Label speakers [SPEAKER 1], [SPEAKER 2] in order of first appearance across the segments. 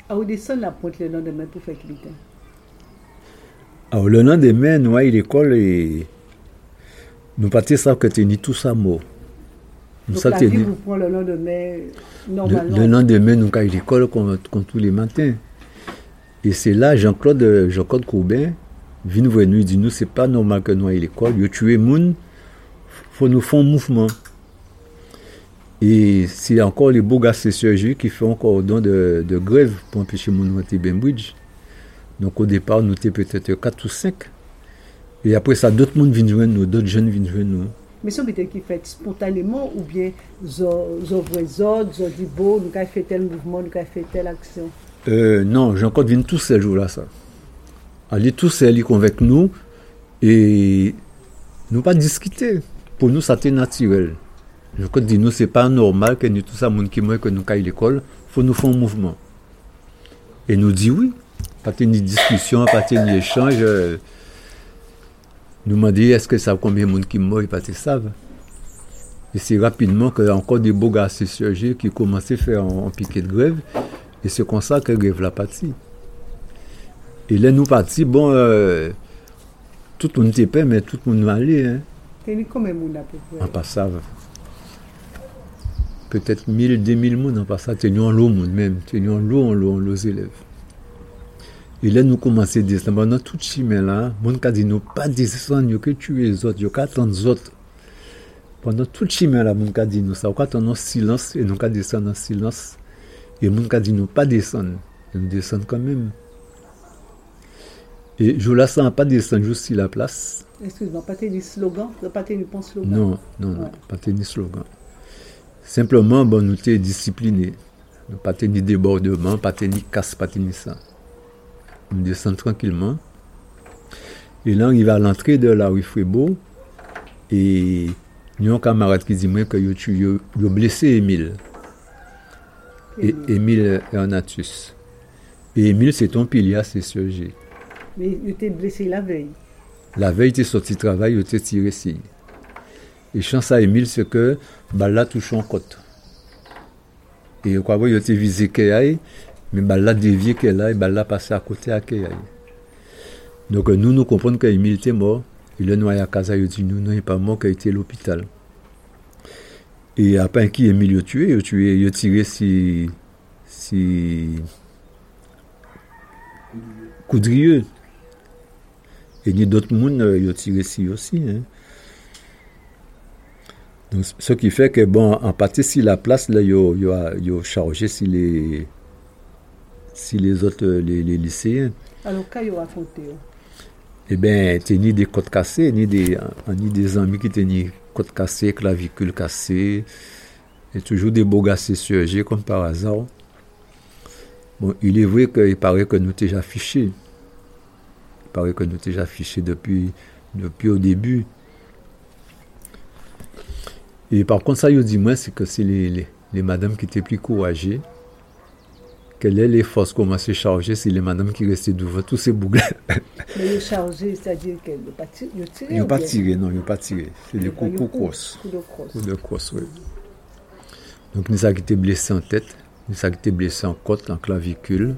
[SPEAKER 1] À où descendre la pointe le lendemain pour faire cliquer.
[SPEAKER 2] Alors, le lendemain, nous, à l'école, et nous partions ça que tu tout ça mot.
[SPEAKER 1] Donc la vie vous prend le lendemain, normalement.
[SPEAKER 2] Le lendemain, nous, à l'école, comme tous les matins. Et c'est là, Jean-Claude Coubin, vient voir nous, il dit, nous, c'est pas normal que nous, à l'école, il tue moun, faut nous faire un mouvement. Et c'est encore les beaux gars CCG qui font encore don de grève pour empêcher mon monter Bainbridge. Donc au départ, nous étions peut-être 4 ou 5. Et après ça, d'autres monde viennent joindre nous, d'autres jeunes viennent joindre nous.
[SPEAKER 1] Mais c'est peut-être qui fait spontanément ou bien zod dit beau, nous avons fait tel mouvement, nous avons fait telle action.
[SPEAKER 2] Non, Jean-Claude vient tous ces jours-là, ça. Allez tous ces ils convainquent nous et nous pas discuter. Pour nous, ça c'était naturel. Jean-Claude dit nous, c'est pas normal que nous tout ça, monde qui meurt, que nous caille l'école, faut nous faire un mouvement. Et nous dit oui. Pas de discussion, pas de échange. Nous demandons est-ce que ça combien de monde qui meurt, pas de savent. Et c'est rapidement qu'il y a encore des beaux gars CCG qui commençaient à faire un piquet de grève. Et c'est comme ça que la grève l'a parti. Et là, nous partis, bon, tout le monde était prêt, mais tout le monde allait. Hein.
[SPEAKER 1] T'as combien de monde à peu près?
[SPEAKER 2] En passant. Peut-être 1000, 2000 monde en passant. Tenions l'eau, même. Tenions l'eau, les élèves. Et là, nous commençons à descendre. Dans tout chemin là, mon cas dit nous pas descendre, il que tuer les autres, il que attendre les autres. Pendant tout le chemin là, mon cas dit nous ça, on attend en silence et nous cas descendre en silence. Et mon cas dit nous pas descendre, nous descendre quand même. Et je la sens pas descendre juste sur la place.
[SPEAKER 1] Excuse-moi, pas tenir slogan, pas tenir bon slogan.
[SPEAKER 2] Non, pas tenir slogan. Simplement, bon, nous sommes disciplinés. Nous pas tenir débordement, pas tenir casse, pas tenir ça. On descend tranquillement. Et là, on arrive à l'entrée de la rue Frébeau. Et il y a un camarade qui dit que il a blessé Émile. Et Émile Ernatus. Et Émile, c'est ton pilier à CCG.
[SPEAKER 1] Mais il était blessé la veille.
[SPEAKER 2] La veille, il était sorti de travail, il était tiré ici. Et chance à Émile, c'est que Balla touche en côte. Et quoi, il était visé Kéaï. Mais Balla dévié qu'elle a et Balla passé à côté à Kéaï. Donc nous comprenons qu'Émile était mort. Il est noyé à Casa, il dit nous, non, il n'est pas mort, qu'il était à l'hôpital. Et après qui Émile a tué, il a tiré si Coudrieux. Et il y a d'autres monde, il a tiré si aussi. Hein. Donc ce qui fait que bon, en partie si la place là, il a chargé si les autres, les lycéens.
[SPEAKER 1] Alors, qu'est-ce qu'ils ont raconté?
[SPEAKER 2] Eh bien, tu ni des côtes cassées, ni des amis qui tenaient côtes cassées, clavicules cassées, et toujours des beaux gars CCG comme par hasard. Bon, il est vrai qu'il paraît que nous déjà affichés. Il paraît que nous déjà affichés depuis au début. Et par contre, ça, il dit moi, c'est que c'est les madames qui étaient plus courageuses. Quelles est les forces commencent à charger, c'est les madames qui restaient devant tous ces bouglets.
[SPEAKER 1] Mais les chargés, c'est-à-dire qu'ils n'ont pas tiré?
[SPEAKER 2] Ils n'ont pas tiré, non, ils n'ont pas tiré. C'est des coups cross.
[SPEAKER 1] Coups de cross,
[SPEAKER 2] oui. Donc, nous avons été blessés en tête, nous avons été blessés en côte, en clavicule.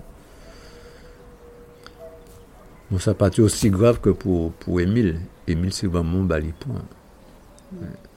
[SPEAKER 2] Bon, ça n'a pas été aussi grave que pour Émile. Émile, c'est vraiment un balipoint. Ouais.